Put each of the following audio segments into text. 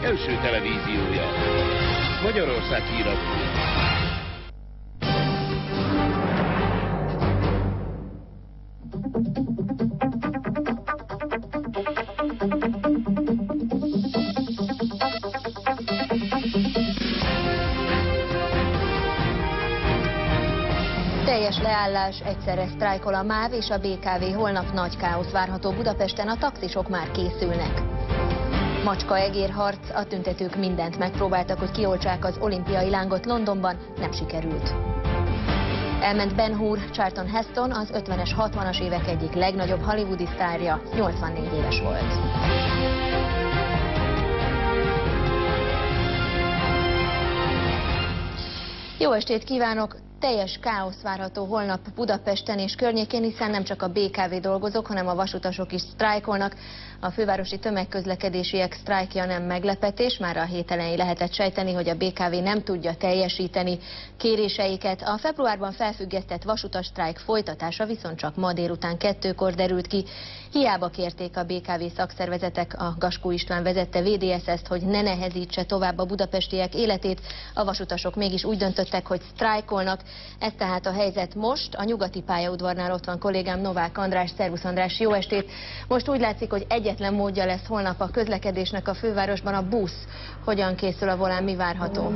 első televíziója. Magyarország híradó. Teljes leállás, egyszerre sztrájkol a MÁV és a BKV, holnap nagy káosz várható Budapesten, a taxisok már készülnek. Macska-egérharc, a tüntetők mindent megpróbáltak, hogy kioltsák az olimpiai lángot Londonban, nem sikerült. Elment Ben Hur, Charlton Heston, az 50-es, 60-as évek egyik legnagyobb hollywoodi sztárja, 84 éves volt. Jó estét kívánok! Teljes káosz várható holnap Budapesten és környékén, hiszen nem csak a BKV dolgozók, hanem a vasutasok is sztrájkolnak. A fővárosi tömegközlekedésiek sztrájkja nem meglepetés, már a hét elején lehetett sejteni, hogy a BKV nem tudja teljesíteni kéréseiket. A februárban felfüggesztett vasutas sztrájk folytatása viszont csak ma délután 2-kor derült ki. Hiába kérték a BKV szakszervezetek, a Gaskó István vezette VDSZ-t, hogy ne nehezítse tovább a budapestiek életét. A vasutasok mégis úgy döntöttek, hogy sztrájkolnak. Ez tehát a helyzet most. A nyugati pályaudvarnál ott van kollégám Novák András. Szervusz András, jó estét! Most úgy látszik, hogy egyetlen módja lesz holnap a közlekedésnek a fővárosban a busz. Hogyan készül a volán, mi várható?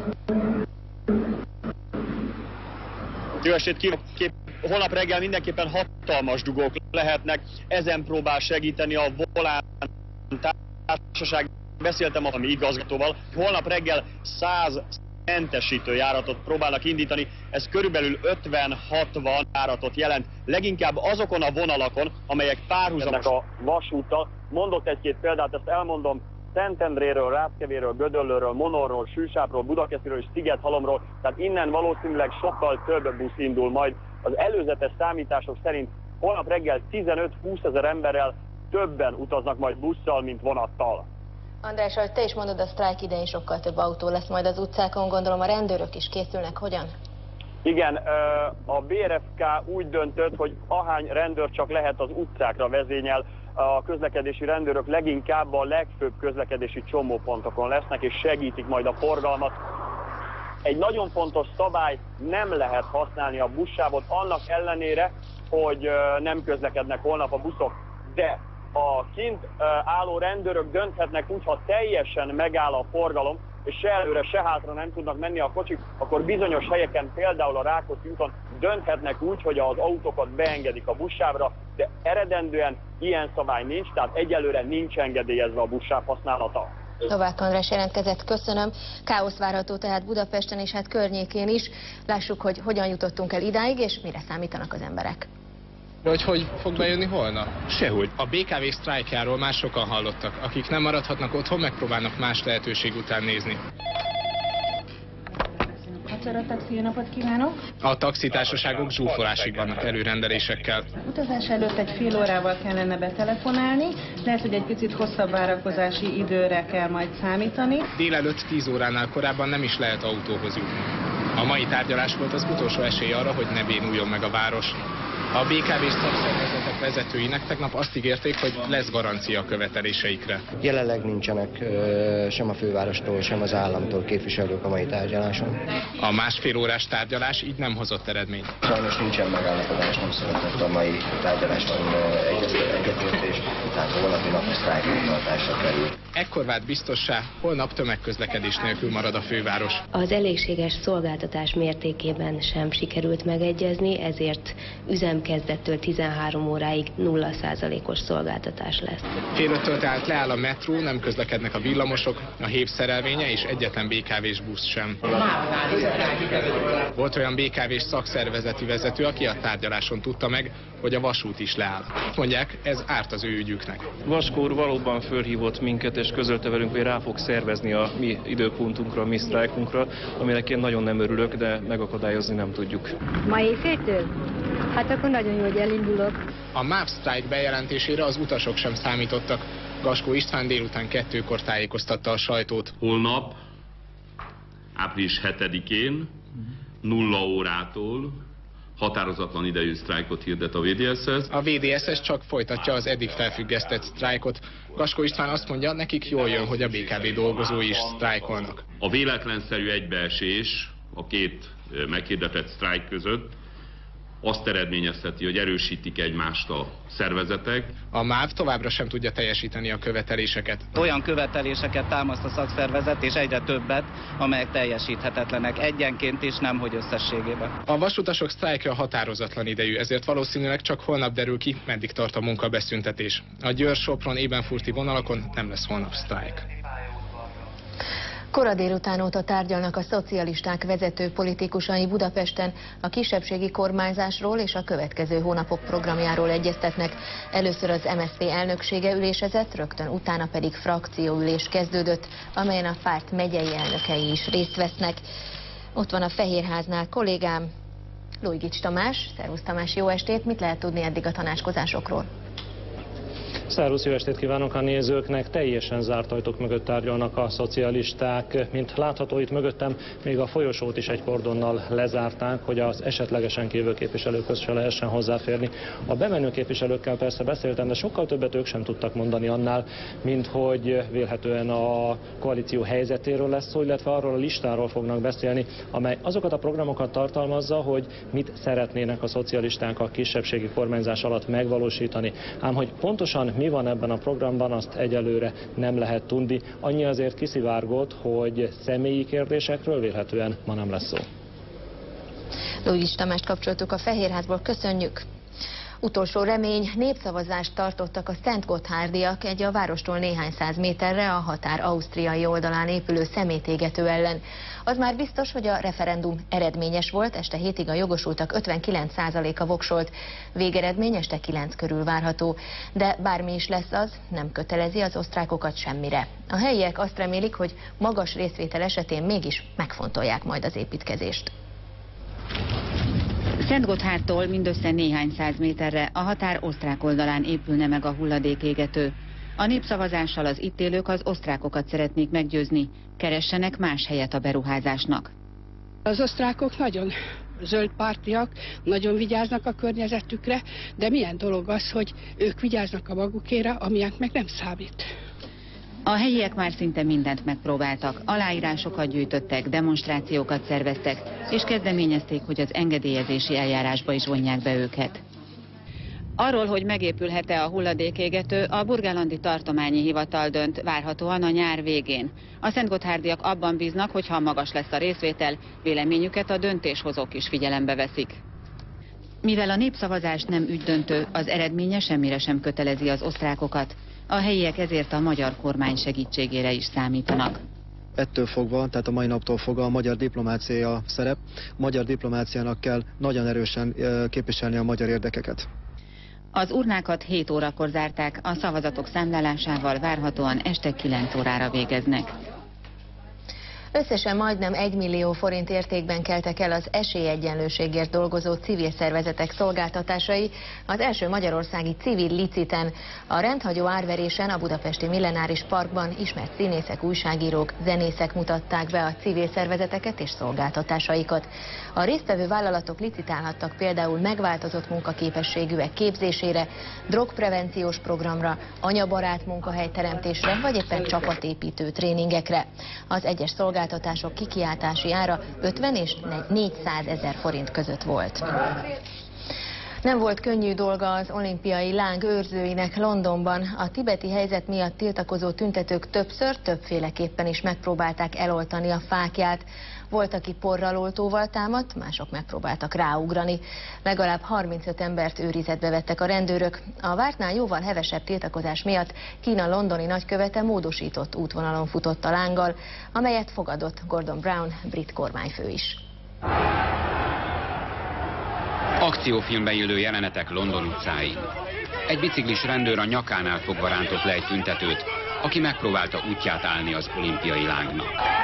Jó estét kívánok! Holnap reggel mindenképpen hatalmas dugók lehetnek, ezen próbál segíteni a volán társaság. Beszéltem a igazgatóval, holnap reggel 100 mentesítő járatot próbálnak indítani, ez körülbelül 50-60 járatot jelent, leginkább azokon a vonalakon, amelyek párhuzamosak a vasúttal. Mondok egy-két példát, ezt elmondom: Szentendréről, Ráckevéről, Gödöllőről, Monorról, Sűsápról, Budakesziről és Szigethalomról, tehát innen valószínűleg sokkal több busz indul majd. Az előzetes számítások szerint holnap reggel 15-20 ezer emberrel többen utaznak majd busszal, mint vonattal. András, ahogy te is mondod, a sztrájk idején sokkal több autó lesz majd az utcákon, gondolom a rendőrök is készülnek, hogyan? Igen, a BRFK úgy döntött, hogy ahány rendőr csak lehet az utcákra vezényel. A közlekedési rendőrök leginkább a legfőbb közlekedési csomópontokon lesznek, és segítik majd a forgalmat. Egy nagyon fontos szabály: nem lehet használni a buszsávot, annak ellenére, hogy nem közlekednek holnap a buszok. De a kint álló rendőrök dönthetnek úgy, ha teljesen megáll a forgalom, és se előre, se hátra nem tudnak menni a kocsik, akkor bizonyos helyeken, például a Rákóczi úton dönthetnek úgy, hogy az autókat beengedik a buszsávra, de eredendően ilyen szabály nincs, tehát egyelőre nincs engedélyezve a buszsáv használata. Novák András jelentkezett, köszönöm. Káosz várható tehát Budapesten és hát környékén is. Lássuk, hogy hogyan jutottunk el idáig, és mire számítanak az emberek. Hogy fog bejönni holnap? Sehogy. A BKV sztrájkjáról már sokan hallottak. Akik nem maradhatnak otthon, megpróbálnak más lehetőség után nézni. A taxi, jó napot kívánok! A taxitársaságok zsúfolásig vannak előrendelésekkel. Utazás előtt egy fél órával kellene betelefonálni, lehet, hogy egy picit hosszabb várakozási időre kell majd számítani. Délelőtt 10 óránál korábban nem is lehet autóhoz jutni. A mai tárgyalás volt az utolsó esély arra, hogy ne bénuljon meg a város. A BKV szakszervezetek vezetőinek tegnap azt ígérték, hogy lesz garancia a követeléseikre. Jelenleg nincsenek sem a fővárostól, sem az államtól képviselők a mai tárgyaláson. A másfél órás tárgyalás így nem hozott eredményt. Sajnos nincsen megállapodás, nem született a mai tárgyaláson egyetértés, tehát holnapi nap a sztrájk tartásra kerül. Ekkor vált biztossá, holnap tömegközlekedés nélkül marad a főváros. Az elégséges szolgáltatás mértékében sem sikerült megegyezni, ezért üzemkezdettől 13 óráig 0%-os szolgáltatás lesz. Fél 5-től tehát leáll a metró, nem közlekednek a villamosok, a HÉV szerelvénye és egyetlen BKV-s busz sem. Volt olyan BKV-s szakszervezeti vezető, aki a tárgyaláson tudta meg, hogy a vasút is leáll. Mondják, ez árt az ő ügyüknek. Vaskó úr valóban fölhívott minket, és közölte velünk, hogy rá fog szervezni a mi időpontunkra, a mi sztrájkunkra, aminek én nagyon nem örülök, de megakadályozni nem tudjuk. Ma éjféltől? Hát akkor nagyon jó, hogy elindulok. A MÁV sztrájk bejelentésére az utasok sem számítottak. Gaskó István délután 2-kor tájékoztatta a sajtót. Holnap, április 7-én, 0 órától határozatlan idejű sztrájkot hirdet a VDSS. A VDSS csak folytatja az eddig felfüggesztett sztrájkot. Gaskó István azt mondja, nekik jól jön, hogy a BKV dolgozói is sztrájkolnak. A véletlenszerű egybeesés a két meghirdetett sztrájk között azt eredményezheti, hogy erősítik egymást a szervezetek. A MÁV továbbra sem tudja teljesíteni a követeléseket. Olyan követeléseket támaszt a szakszervezet, és egyre többet, amelyek teljesíthetetlenek egyenként is, nem hogy összességében. A vasutasok sztrájkja határozatlan idejű, ezért valószínűleg csak holnap derül ki, meddig tart a munkabeszüntetés. A Győr-Sopron-Ebenfurti vonalakon nem lesz holnap sztrájk. Kora délután óta tárgyalnak a szocialisták vezető politikusai Budapesten, a kisebbségi kormányzásról és a következő hónapok programjáról egyeztetnek. Először az MSZP elnöksége ülésezett, rögtön utána pedig frakcióülés kezdődött, amelyen a párt megyei elnökei is részt vesznek. Ott van a Fehérháznál kollégám, Lujgics Tamás. Szervusz Tamás, jó estét! Mit lehet tudni eddig a tanácskozásokról? Szervusz, jó estét kívánok a nézőknek! Teljesen zárt ajtók mögött tárgyalnak a szocialisták. Mint látható itt mögöttem, még a folyosót is egy kordonnal lezárták, hogy az esetlegesen kívül képviselőkhöz se lehessen hozzáférni. A bemenő képviselőkkel persze beszéltem, de sokkal többet ők sem tudtak mondani annál, mint hogy vélhetően a koalíció helyzetéről lesz szó, illetve arról a listáról fognak beszélni, amely azokat a programokat tartalmazza, hogy mit szeretnének a szocialisták a kisebbségi kormányzás alatt megvalósítani. Ám hogy pontosan mi van ebben a programban, azt egyelőre nem lehet tudni. Annyi azért kiszivárgott, hogy személyi kérdésekről vélhetően ma nem lesz szó. Lujgics Tamást kapcsoltuk a Fehérházból, köszönjük! Utolsó remény, népszavazást tartottak a Szentgotthárdiak egy a várostól néhány száz méterre a határ ausztriai oldalán épülő szemétégető ellen. Az már biztos, hogy a referendum eredményes volt, este 7-ig a jogosultak 59%-a voksolt. Végeredmény este 9 körül várható. De bármi is lesz az, nem kötelezi az osztrákokat semmire. A helyiek azt remélik, hogy magas részvétel esetén mégis megfontolják majd az építkezést. Szentgotthártól mindössze néhány száz méterre a határ osztrák oldalán épülne meg a hulladékégető. A népszavazással az itt élők az osztrákokat szeretnék meggyőzni, keressenek más helyet a beruházásnak. Az osztrákok nagyon zöldpártiak, nagyon vigyáznak a környezetükre, de milyen dolog az, hogy ők vigyáznak a magukére, amilyen meg nem számít. A helyiek már szinte mindent megpróbáltak, aláírásokat gyűjtöttek, demonstrációkat szerveztek, és kezdeményezték, hogy az engedélyezési eljárásba is vonják be őket. Arról, hogy megépülhet-e a hulladékégető, a burgálandi tartományi hivatal dönt, várhatóan a nyár végén. A szentgotthárdiak abban bíznak, hogy ha magas lesz a részvétel, véleményüket a döntéshozók is figyelembe veszik. Mivel a népszavazás nem ügydöntő, az eredménye semmire sem kötelezi az osztrákokat. A helyiek ezért a magyar kormány segítségére is számítanak. Ettől fogva, tehát a mai naptól fogva a magyar diplomácia szerep. A magyar diplomáciának kell nagyon erősen képviselni a magyar érdekeket. Az urnákat 7 órakor zárták, a szavazatok számlálásával várhatóan este 9 órára végeznek. Összesen majdnem 1 millió forint értékben keltek el az esélyegyenlőségért dolgozó civil szervezetek szolgáltatásai az első magyarországi civil liciten. A rendhagyó árverésen a budapesti Millenáris Parkban ismert színészek, újságírók, zenészek mutatták be a civil szervezeteket és szolgáltatásaikat. A résztvevő vállalatok licitálhattak például megváltozott munkaképességűek képzésére, drogprevenciós programra, anyabarát munkahelyteremtésre vagy éppen csapatépítő tréningekre. Az egyes szolgáltatások kikiáltási ára 50 és 400 000 forint között volt. Nem volt könnyű dolga az olimpiai láng őrzőinek Londonban. A tibeti helyzet miatt tiltakozó tüntetők többször, többféleképpen is megpróbálták eloltani a fáklyát. Volt, aki porral oltóval támadt, mások megpróbáltak ráugrani. Legalább 35 embert őrizetbe vettek a rendőrök. A vártnál jóval hevesebb tiltakozás miatt Kína londoni nagykövete módosított útvonalon futott a lánggal, amelyet fogadott Gordon Brown brit kormányfő is. Akciófilmbe illő jelenetek London utcáin. Egy biciklis rendőr a nyakánál fogva rántott le egy tüntetőt, aki megpróbálta útját állni az olimpiai lángnak.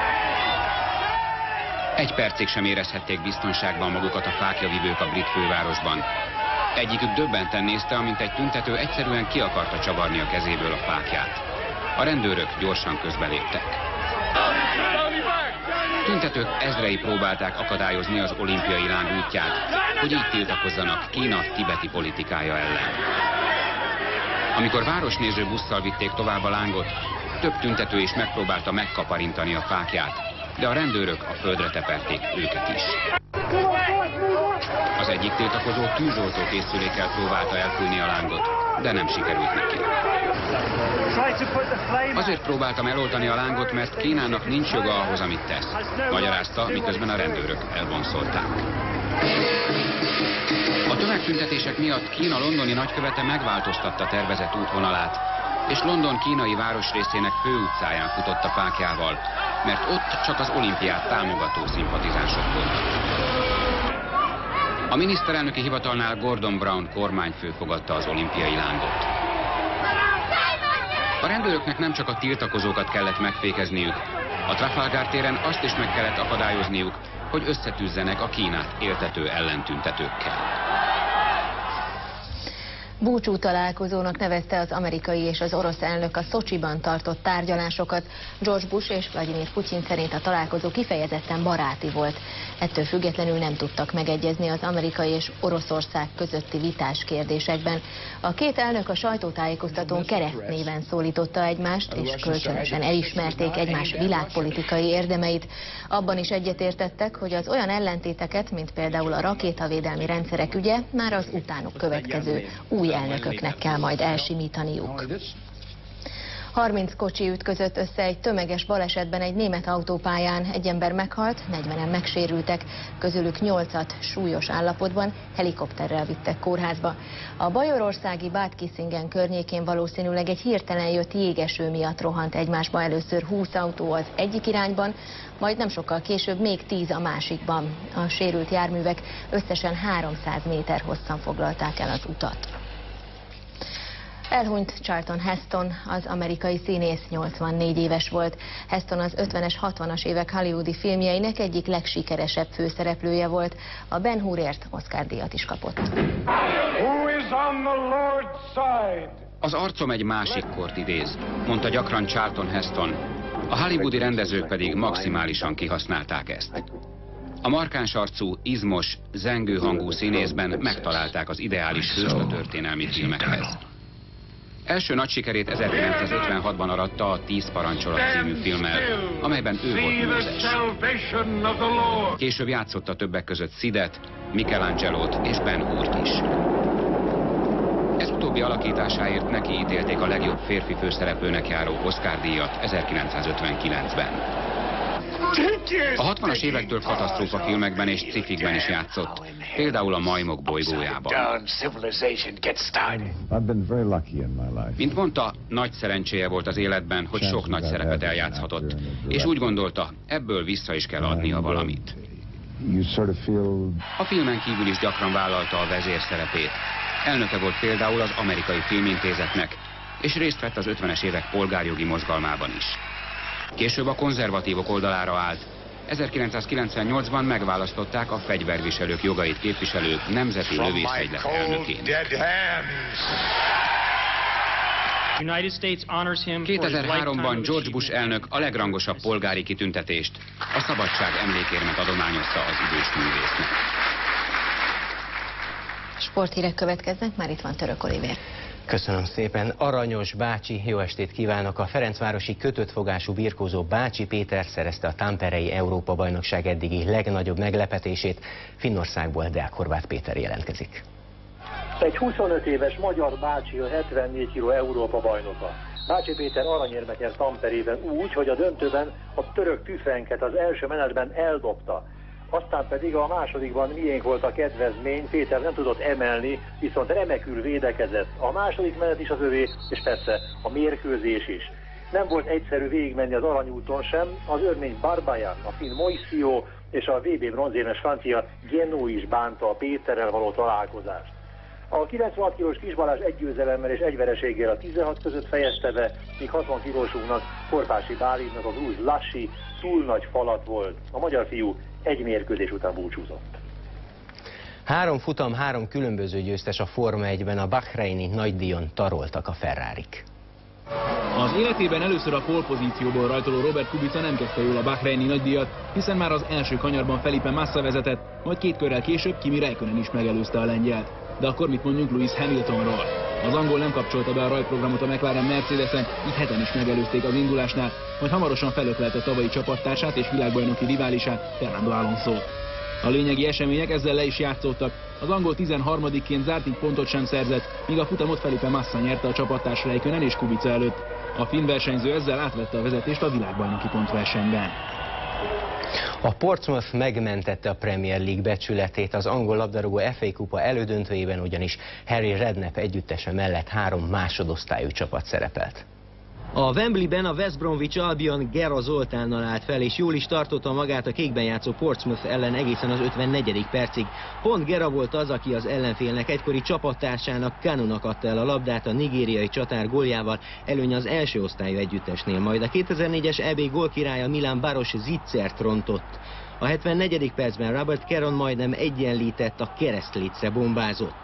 Egy percig sem érezhették biztonságban magukat a fáklyavívők a brit fővárosban. Egyikük döbbenten nézte, amint egy tüntető egyszerűen ki akarta csavarni a kezéből a fáklyát. A rendőrök gyorsan közbeléptek. Tüntetők ezrei próbálták akadályozni az olimpiai láng útját, hogy így tiltakozzanak Kína tibeti politikája ellen. Amikor városnéző busszal vitték tovább a lángot, több tüntető is megpróbálta megkaparintani a fákját, de a rendőrök a földre teperték őket is. Az egyik tiltakozó tűzoltó készülékkel próbálta elfújni a lángot, de nem sikerült neki. Azért próbáltam eloltani a lángot, mert Kínának nincs joga ahhoz, amit tesz, magyarázta, miközben a rendőrök elvonszolták. A tömegtüntetések miatt Kína londoni nagykövete megváltoztatta tervezett útvonalát, és London kínai városrészének főutcáján futott a fákjával, mert ott csak az olimpiát támogató szimpatizánsok voltak. A miniszterelnöki hivatalnál Gordon Brown kormányfő fogadta az olimpiai lángot. A rendőröknek nem csak a tiltakozókat kellett megfékezniük, a Trafalgar téren azt is meg kellett akadályozniuk, hogy összetűzzenek a Kínát éltető ellentüntetőkkel. Búcsú találkozónak nevezte az amerikai és az orosz elnök a Szocsiban tartott tárgyalásokat. George Bush és Vladimir Putyin szerint a találkozó kifejezetten baráti volt. Ettől függetlenül nem tudtak megegyezni az amerikai és Oroszország közötti vitás kérdésekben. A két elnök a sajtótájékoztatón keresztnéven szólította egymást, és kölcsönösen elismerték egymás világpolitikai érdemeit. Abban is egyetértettek, hogy az olyan ellentéteket, mint például a rakétavédelmi rendszerek ügye, már az utánuk következő új elnököknek kell majd elsimítaniuk. 30 kocsi ütközött össze egy tömeges balesetben egy német autópályán. Egy ember meghalt, 40-en megsérültek, közülük 8-at súlyos állapotban helikopterrel vittek kórházba. A bajorországi Bad Kissingen környékén valószínűleg egy hirtelen jött jégeső miatt rohant egymásba először 20 autó az egyik irányban, majd nem sokkal később még 10 a másikban. A sérült járművek összesen 300 méter hosszan foglalták el az utat. Elhunyt Charlton Heston, az amerikai színész, 84 éves volt. Heston az 50-es, 60-as évek hollywoodi filmjeinek egyik legsikeresebb főszereplője volt. A Ben Hurért Oscar-díjat is kapott. Az arcom egy másik kort idéz, mondta gyakran Charlton Heston. A hollywoodi rendezők pedig maximálisan kihasználták ezt. A markáns arcú, izmos, zengő hangú színészben megtalálták az ideális hőst a történelmi filmekhez. Első nagy sikerét 1956-ban aratta a 10 parancsolat című filmmel, amelyben ő volt Mózes. Később játszotta többek között Sidet, Michelangelót és Ben Hurt is. Ez utóbbi alakításáért neki ítélték a legjobb férfi főszereplőnek járó Oscar-díjat 1959-ben. A 60-as évektől katasztrófa filmekben és sci-fikben is játszott, például a Majmok bolygójában. Mint mondta, nagy szerencséje volt az életben, hogy sok nagy szerepet eljátszhatott, és úgy gondolta, ebből vissza is kell adnia valamit. A filmen kívül is gyakran vállalta a vezérszerepét. Elnöke volt például az Amerikai Filmintézetnek, és részt vett az 50-es évek polgárjogi mozgalmában is. Később a konzervatívok oldalára állt. 1998-ban megválasztották a fegyverviselők jogait képviselő nemzeti lövészegylet elnöként. 2003-ban George Bush elnök a legrangosabb polgári kitüntetést, a szabadság emlékérmet adományozta az idős művésznek. Sporthírek következnek, már itt van Török Olivér. Köszönöm szépen. Aranyos Bácsi, jó estét kívánok! A ferencvárosi kötött fogású birkózó Bácsi Péter szerezte a tamperei Európa-bajnokság eddigi legnagyobb meglepetését. Finnországból Deák Horváth Péter jelentkezik. Egy 25 éves magyar bácsi a 74 kg Európa bajnoka. Bácsi Péter aranyérmet nyert Tamperében úgy, hogy a döntőben a török tüfenket az első menetben eldobta. Aztán pedig a másodikban miénk volt a kedvezmény, Péter nem tudott emelni, viszont remekül védekezett. A második menet is az övé, és persze a mérkőzés is. Nem volt egyszerű végigmenni az aranyúton sem, az örmény Barbajan, a finn Moisio és a VB bronzérmes francia Genó is bánta a Péterrel való találkozást. A 96 kilós Kis Balázs egy győzelemmel és egy vereséggel a 16 között fejezte be, míg 60 kilósunknak, Korpási Bálintnak a grúz Lassi túl nagy falat volt. A magyar fiú egy mérkőzés után búcsúzott. 3 futam, 3 különböző győztes a Forma 1-ben, a bahreini nagydíjon taroltak a Ferrarik. Az életében először a pole pozícióból rajtoló Robert Kubica nem kezdte jól a bahreini nagydíjat, hiszen már az első kanyarban Felipe Massa vezetett, majd 2 körrel később Kimi Räikkönen is megelőzte a lengyelt. De akkor mit mondjunk Lewis Hamiltonról? Az angol nem kapcsolta be a rajtprogramot a McLaren Mercedesen, így heten is megelőzték az indulásnál, majd hamarosan felöklelte tavalyi csapattársát és világbajnoki riválisát, Fernando Alonsót. A lényegi események ezzel le is játszottak. Az angol 13-ként zárt, így pontot sem szerzett, míg a futamot Felipe Massa nyerte a csapattárs Räikkönen és Kubica előtt. A finn versenyző ezzel átvette a vezetést a világbajnoki pontversenyben. A Portsmouth megmentette a Premier League becsületét, az angol labdarúgó FA kupa elődöntőjében ugyanis Harry Redknapp együttese mellett 3 másodosztályú csapat szerepelt. A Wembleyben a West Bromwich Albion Gera Zoltánnal állt fel, és jól is tartotta magát a kékben játszó Portsmouth ellen egészen az 54. percig. Pont Gera volt az, aki az ellenfélnek egykori csapattársának, Kanunak adta el a labdát a nigériai csatár góljával, előny az első osztályú együttesnél, majd a 2004-es EB gólkirálya Milan Baros Zicsert rontott. A 74. percben Robert Keron majdnem egyenlített, a Keresztlice bombázott.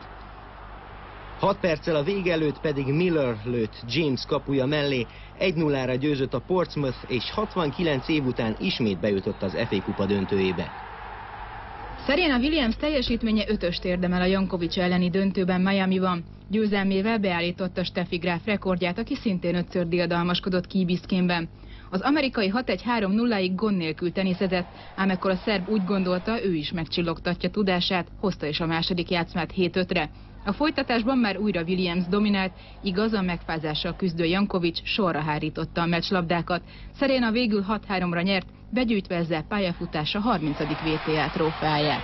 6 perccel a vége előtt pedig Miller lőtt James kapuja mellé, 1-0-ra győzött a Portsmouth, és 69 év után ismét bejutott az FA kupa döntőjébe. Serena Williams teljesítménye 5-öst érdemel a Jankovics elleni döntőben Miamiban. Győzelmével beállította Steffi Graf rekordját, aki szintén 5-ször diadalmaskodott Key Biscayne-ben. Az amerikai 6-1-3-0-ig gond nélkül teniszezett, ám ekkor a szerb úgy gondolta, ő is megcsillogtatja tudását, hozta is a második játszmát 7-5-re. A folytatásban már újra Williams dominált, igaz, a megfázással küzdő Jankovics sorra hárította a meccslabdákat. Serena végül 6-3-ra nyert, begyűjtve ezzel pályafutása 30. WTA trófeáját.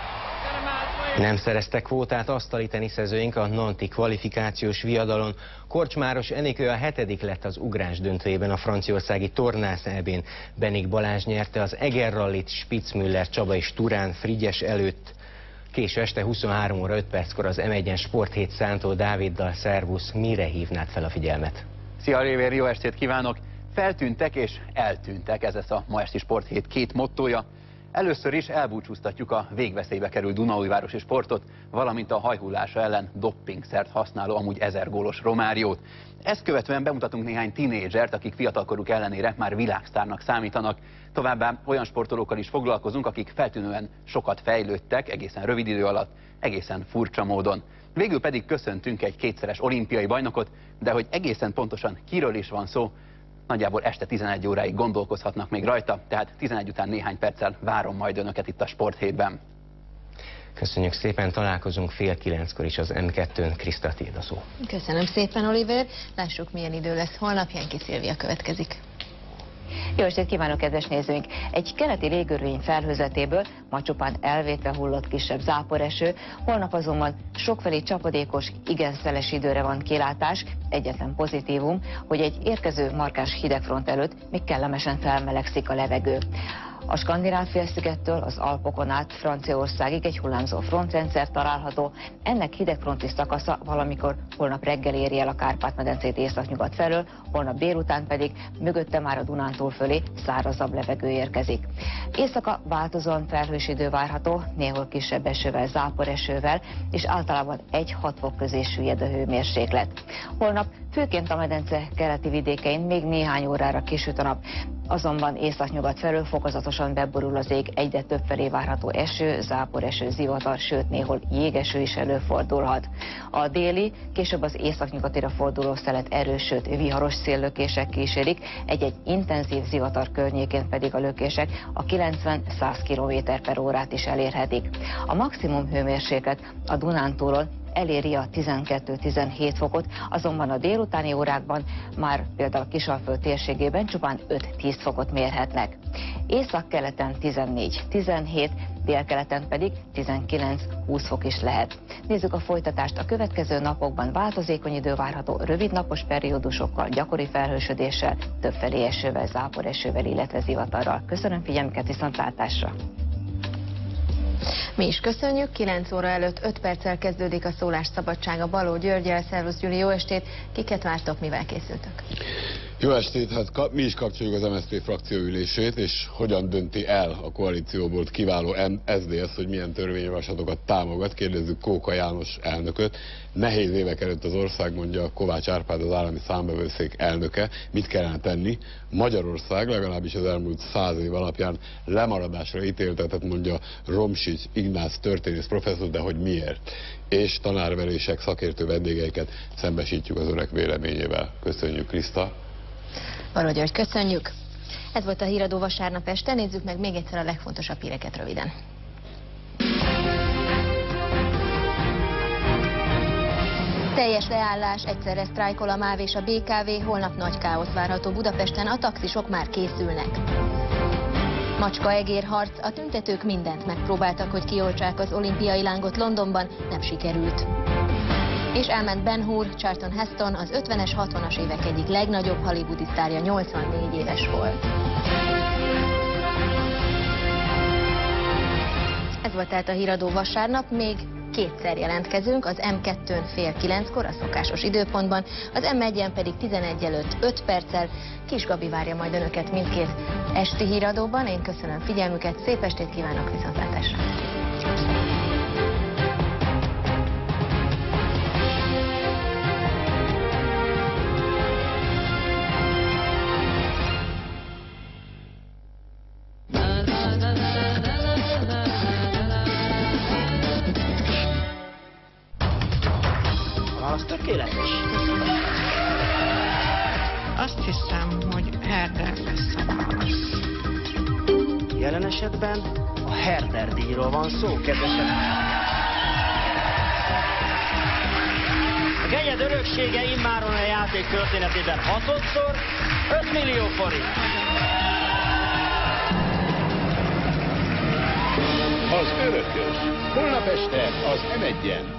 Nem szereztek kvótát asztali teniszezőink a nanti kvalifikációs viadalon. Korcsmáros Enikő a 7. lett az ugrás döntőjében a franciaországi Tornász EB-n. Benik Balázs nyerte az Eger-rallit Spitzmüller, Csaba és Turán Frigyes előtt. Késő este 23 óra 5 perckor az M1-en Sporthét Szántó Dáviddal. Szervusz, mire hívnád fel a figyelmet? Szia Oliver, jó estét kívánok! Feltűntek és eltűntek, ez lesz a ma esti Sporthét 2 mottója. Először is elbúcsúztatjuk a végveszélybe került Dunaújvárosi sportot, valamint a hajhullása ellen doppingszert használó, amúgy 1000 gólos Romáriót. Ezt követően bemutatunk néhány tinédzsert, akik fiatalkoruk ellenére már világsztárnak számítanak. Továbbá olyan sportolókkal is foglalkozunk, akik feltűnően sokat fejlődtek egészen rövid idő alatt, egészen furcsa módon. Végül pedig köszöntünk egy 2-szeres olimpiai bajnokot, de hogy egészen pontosan kiről is van szó, nagyjából este 11 óráig gondolkozhatnak még rajta, tehát 11 után néhány perccel várom majd önöket itt a Sporthétben. Köszönjük szépen, találkozunk 8:30-kor is az M2-n. Kriszta, tiéd a szó. Köszönöm szépen, Oliver. Lássuk, milyen idő lesz holnap. Jenki Szilvia következik. Jó estét kívánok, kedves nézőink! Egy keleti légörvény felhőzetéből ma csupán elvétve hullott kisebb záporeső, holnap azonban sokfelé csapadékos, igen szeles időre van kilátás. Egyetlen pozitívum, hogy egy érkező markáns hidegfront előtt még kellemesen felmelegszik a levegő. A Skandináv-félszigettől az Alpokon át Franciaországig egy hullámzó frontrendszer található. Ennek hidegfronti szakasza valamikor holnap reggel éri el a Kárpát-medencét északnyugat felől, holnap délután pedig mögötte már a Dunántúl fölé szárazabb levegő érkezik. Éjszaka változóan felhős idő várható, néhol kisebb esővel, záporesővel, és általában 1-6 fok közé süllyed a hőmérséklet. Holnap főként a medence keleti vidékein még néhány órára kisüt a nap, azonban északnyugat felől fokozatosan beborul az ég, egyre többfelé várható eső, záporeső, zivatar, sőt néhol jégeső is előfordulhat. A déli, később az északnyugatira forduló szelet erős, sőt viharos széllökések kísérik, egy-egy intenzív zivatar környékén pedig a lökések a 90-100 km/h is elérhetik. A maximum hőmérséklet a Dunántúlon eléri a 12-17 fokot, azonban a délutáni órákban már például a Kisalföld térségében csupán 5-10 fokot mérhetnek. Északkeleten 14-17, délkeleten pedig 19-20 fok is lehet. Nézzük a folytatást. A következő napokban változékony idő várható, rövid napos periódusokkal, gyakori felhősödéssel, többfelé esővel, záporesővel, illetve zivatarral. Köszönöm figyelmüket, viszontlátásra! Mi is köszönjük, 9 óra előtt 5 perccel kezdődik a szólásszabadság a Baló Györgyel. Szervusz Gyuri, jó estét! Kiket vártok, mivel készültök? Jó estét! Hát mi is kapcsoljuk az MSZP frakcióülését, és hogyan dönti el a koalícióból kiváló SZDSZ, hogy milyen törvényjavaslatokat támogat. Kérdezzük Kóka János elnököt. Nehéz évek előtt az ország, mondja Kovács Árpád, az állami számbevőszék elnöke. Mit kellene tenni? Magyarország legalábbis az elmúlt 100 év alapján lemaradásra ítéltetett, mondja Romsics Ignác történész professzor, de hogy miért? És tanárverések, szakértő vendégeiket szembesítjük az önök véleményével. Köszönjük, Kriszta! Varó György, köszönjük! Ez volt a Híradó vasárnap este, nézzük meg még egyszer a legfontosabb híreket röviden. Teljes leállás, egyszerre sztrájkol a MÁV és a BKV, holnap nagy káosz várható Budapesten, a taxisok már készülnek. Macska-egér harc, a tüntetők mindent megpróbáltak, hogy kioltsák az olimpiai lángot Londonban, nem sikerült. És elment Ben Hur, Charlton Heston, az 50-es, 60-as évek egyik legnagyobb hollywoodi sztárja, 84 éves volt. Ez volt tehát a Híradó vasárnap, még kétszer jelentkezünk, az M2-n fél 9-kor, a szokásos időpontban, az M1-en pedig 11 előtt 5 perccel. Kis Gabi várja majd önöket mindkét esti híradóban. Én köszönöm figyelmüket, szép estét kívánok, viszontlátásra! Az tökéletes. Azt hiszem, hogy Herder lesz a válasz. Jelen esetben a Herder díjról van szó, kedvesek. A kegyed öröksége immáron a játék történetében 6-szor 5 millió forint. Az örökös. Holnap este az M1-en.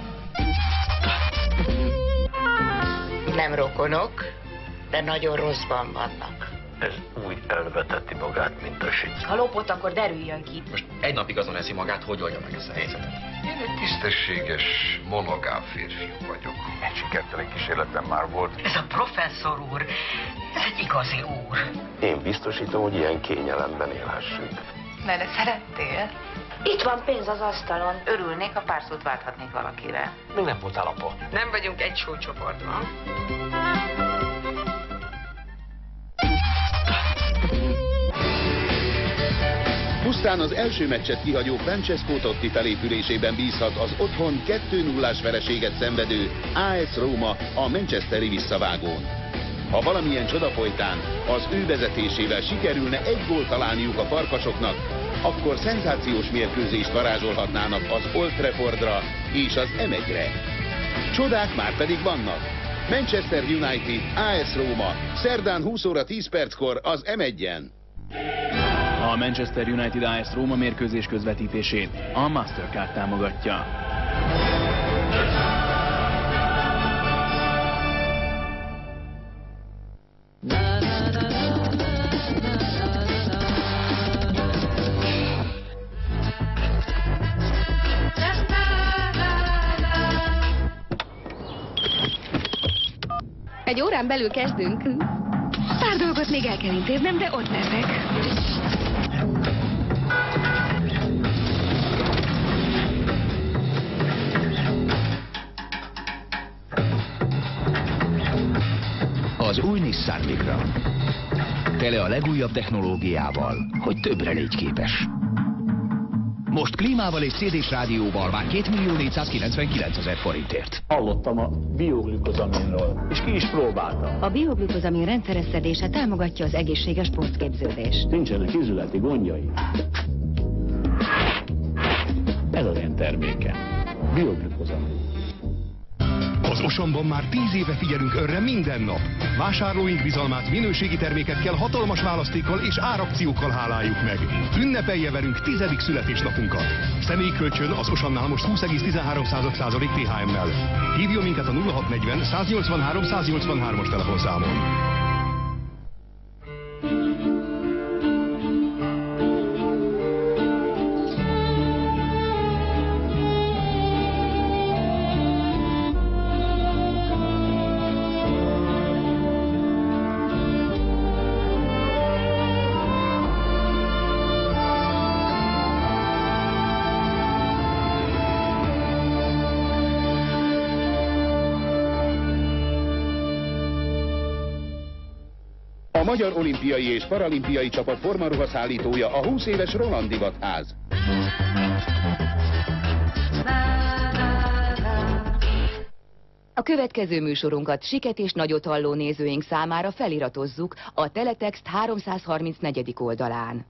Nem rokonok, de nagyon rosszban vannak. Ez úgy elveteti magát, mint a sic. Ha lopott, akkor derüljön ki. Most egy napig azon eszi magát, hogy oldja meg ezt a helyzetet. Én egy tisztességes, monogám férfiú vagyok. Egy sikertelen kísérletem már volt. Ez a professzor úr, ez egy igazi úr. Én biztosítom, hogy ilyen kényelemben élhessünk. Vele szerettél? Itt van pénz az asztalon. Örülnék, ha pár szót válthatnék valakire. Még nem voltál apa. Nem vagyunk egy sócsoportban. Pusztán az első meccset kihagyó Francesco Totti felépülésében bízhat az otthon 2-0-ás vereséget szenvedő AS Róma a manchesteri visszavágón. Ha valamilyen csoda folytán az ő vezetésével sikerülne egy gólt találniuk a farkasoknak, akkor szenzációs mérkőzést varázsolhatnának az Old Traffordra és az M1-re. Csodák már pedig vannak. Manchester United, AS Róma, szerdán 20 óra 10 perckor az M1-en. A Manchester United AS Róma mérkőzés közvetítését a Mastercard támogatja. Egy órán belül kezdünk. Pár dolgot még el kell intéznem, de ott leszek. Az új Nissan Micra. Tele a legújabb technológiával, hogy többre légy képes. Most klímával és CD-s rádióval már 2.499.000 forintért. Hallottam a bioglükozaminról, és ki is próbáltam. A bioglükozamin rendszeres szedése támogatja az egészséges postképződést. Nincsenek izületi gondjai. Ez az én termékem. Bioglükozamin. Az Osamban már 10 éve figyelünk önre minden nap. Vásárlóink bizalmát minőségi termékekkel, hatalmas választékkal és árakciókkal háláljuk meg. Ünnepelje velünk 10. születésnapunkat. Személykölcsön az Osamnál most 20,13% THM-mel. Hívjon minket a 0640 183 183-as telefonszámon. magyar olimpiai és paralimpiai csapat formaruha szállítója a 20 éves Roland Divatház. A következő műsorunkat siket és nagyot halló nézőink számára feliratozzuk a Teletext 334. oldalán.